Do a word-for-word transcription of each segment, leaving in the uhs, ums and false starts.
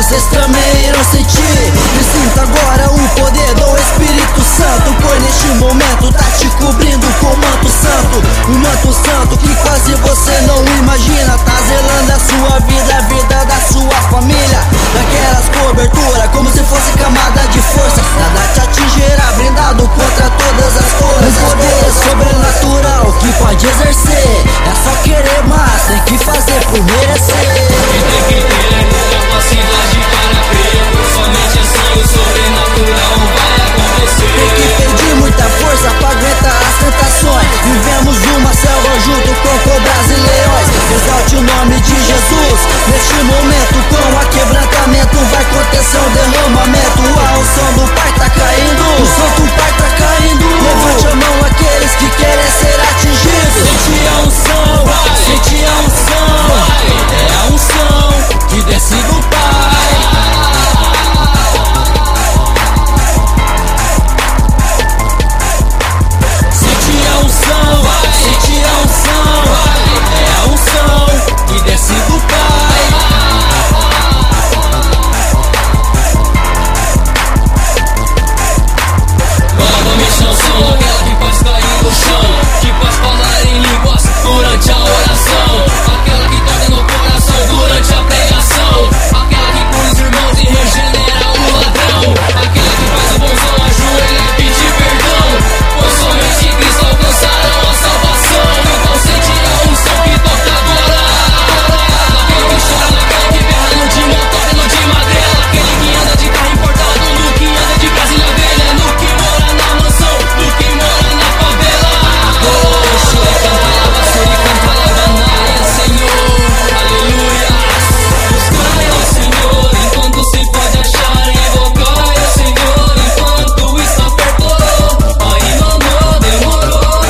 vocês também irão sentir. E sinta agora o poder do Espírito Santo, pois neste momento tá te cobrindo com o manto santo. Um manto santo que quase você não imagina, tá zelando a sua vida, a vida da sua família. Daquelas coberturas como se fosse camada de força, nada te atingirá, blindado contra todas as coisas. Um poder sobrenatural que pode exercer, é só querer, mas tem que fazer por merecer. E tem que ter capacidade para crer, somente assim o sobrenatural vai acontecer. Tem que pedir muita força pra aguentar as tentações. Vivemos uma selva junto com cobras e leões. Exalte o nome de Jesus. Neste momento com aquebrantamento vai acontecer um derramamento. A unção do Pai tá caindo, o Santo Pai tá caindo. Levante a mão aqueles que querem ser atingidos. Sente a unção, vai, Sente a unção, vai, é a unção que desce do Pai. Sente a unção, vai, Sente a unção, vai, é a unção que desce do Pai. novamente a unção, aquela que faz cair no chão, que faz falar em línguas durante a oração, aquela que toca no coração durante a pregação, aquela que cura os irmãos e regenera o ladrão, aquela que faz o bonzão ajoelhar e pedir perdão, pois somente Cristo alcançarão a salvação. Então sente a unção que toca agora, aquele que chora, aquele que berra no de motoca, no de magrela, aquele que anda de carro importado, no que anda de Brasília velha, no que mora na mansão, no que mora na favela. Oh, ele canta, ele canta, lava Senhor, aleluia. Buscai ao Senhor enquanto se pode achar, invocai ao Senhor enquanto está perto. Aí não, não demorou.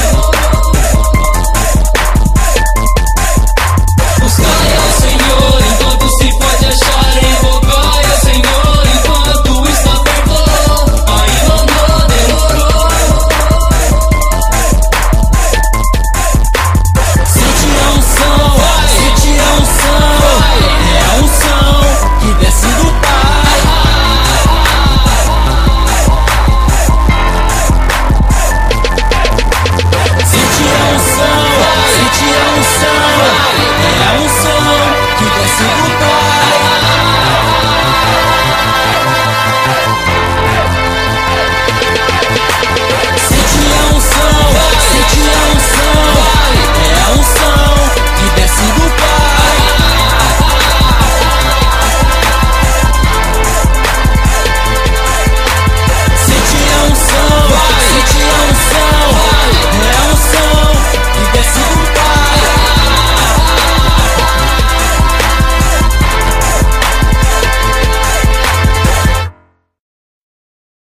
Buscai ao Senhor enquanto se pode achar, invocai ao Senhor enquanto está perto. Aí não, não demorou. Sente a unção, sente a unção, é a unção que desce do Pai. Sente a unção, sente a unção, é a unção que desce do Pai.